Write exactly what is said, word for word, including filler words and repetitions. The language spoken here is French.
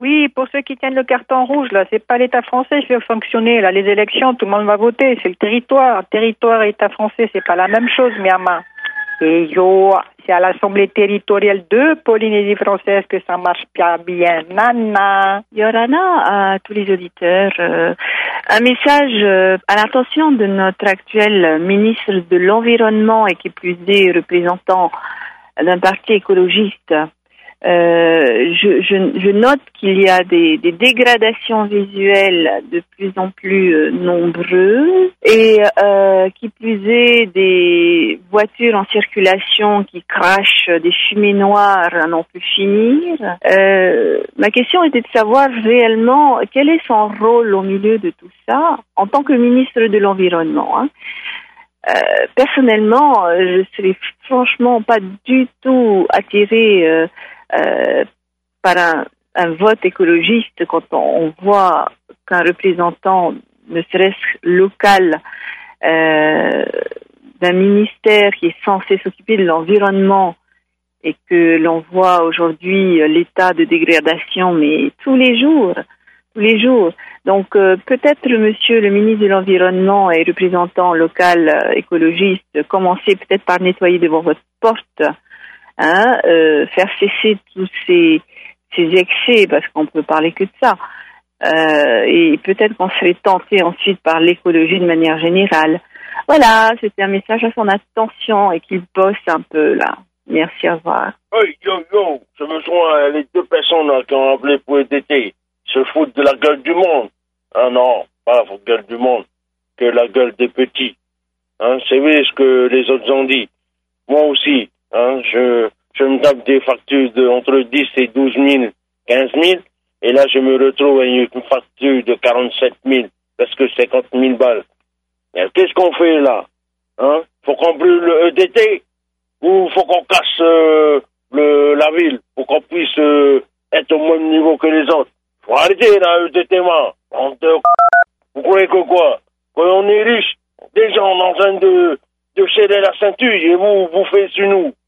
Oui, pour ceux qui tiennent le carton rouge, là, c'est pas l'État français qui fait fonctionner. Là, les élections, tout le monde va voter. C'est le territoire. Territoire et État français, c'est pas la même chose, Myanmar. Et yo, c'est à l'Assemblée territoriale de Polynésie française que ça marche pas bien. Nana. Yorana, à tous les auditeurs, euh, un message euh, à l'attention de notre actuel ministre de l'Environnement et qui plus est représentant d'un parti écologiste. Euh, je, je, je note qu'il y a des, des dégradations visuelles de plus en plus euh, nombreuses et euh, qui plus est des voitures en circulation qui crachent des fumées noires à n'en plus finir. Euh, ma question était de savoir réellement quel est son rôle au milieu de tout ça en tant que ministre de l'Environnement, hein. Euh, personnellement, je serais franchement pas du tout attirée euh, euh, par un, un vote écologiste quand on, on voit qu'un représentant, ne serait-ce local, euh, d'un ministère qui est censé s'occuper de l'environnement et que l'on voit aujourd'hui l'état de dégradation, mais tous les jours, tous les jours. Donc euh, peut-être le monsieur le ministre de l'Environnement et représentant local euh, écologiste, commencer peut-être par nettoyer devant votre porte, hein, euh, faire cesser tous ces, ces excès, parce qu'on peut parler que de ça. Euh, et peut-être qu'on serait tenté ensuite par l'écologie de manière générale. Voilà, c'était un message à son attention et qu'il bosse un peu là. Merci, au revoir. Hey, yo, yo, je me joins les deux personnes là, qui ont appelé pour d'été. Se foutent de la gueule du monde. Ah non, pas la gueule du monde, que la gueule des petits. Hein, c'est vrai ce que les autres ont dit. Moi aussi, hein, je, je me tape des factures de entre dix et douze mille, quinze mille, et là je me retrouve avec une facture de quarante-sept mille, presque cinquante mille balles. Et qu'est-ce qu'on fait là? Hein? Faut qu'on brûle le E D T? Ou faut qu'on casse euh, le, la ville pour qu'on puisse euh, être au même niveau que les autres? Faut arrêter là, E D T, man. Vous croyez que quoi? Quand on est riche, déjà on est en train de, de serrer la ceinture et vous, vous faites sur nous.